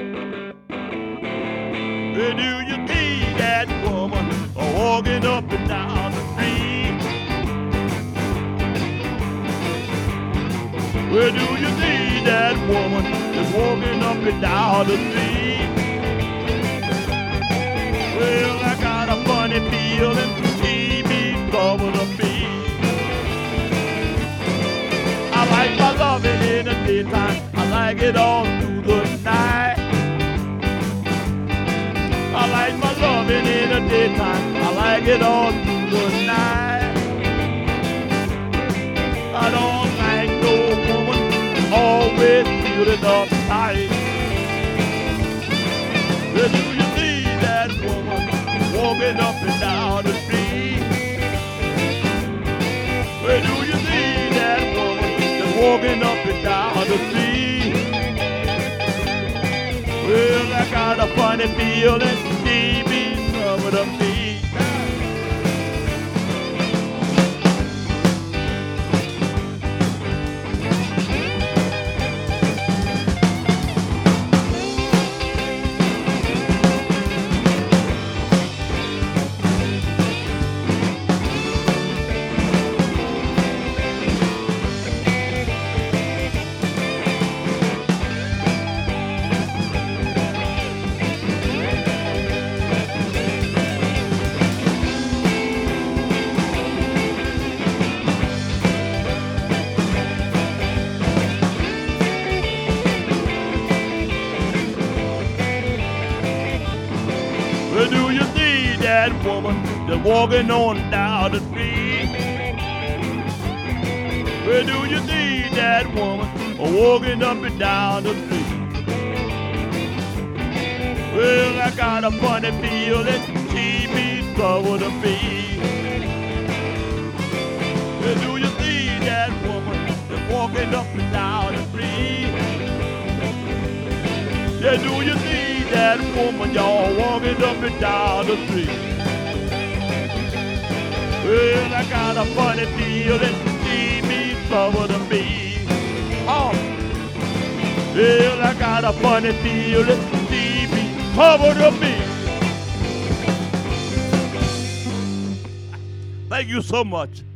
Where do you see that woman walking up and down the street? Where do you see that woman that's walking up and down the street? Well, I got a funny feeling she be trouble to me. I like my loving in the daytime, I like it all through the night. I like my loving in the daytime, I like it all through the night. I don't like no woman always feeling uptight. Where do you see that woman walking up and down the street? Where do you see that woman just walking up and down the street? Well, I got a funny feeling she be trouble to me. Where do you see that woman just walking on down the street? Where do you see that woman walking up and down the street? Well, I got a funny feeling she be trouble to me. Where do you see that woman just walking up and down the street? Yeah, do you see that woman, y'all, walking up and down the street? Well, I got a funny feeling she be trouble to me. Oh, well, I got a funny feeling she be trouble to me. Thank you so much.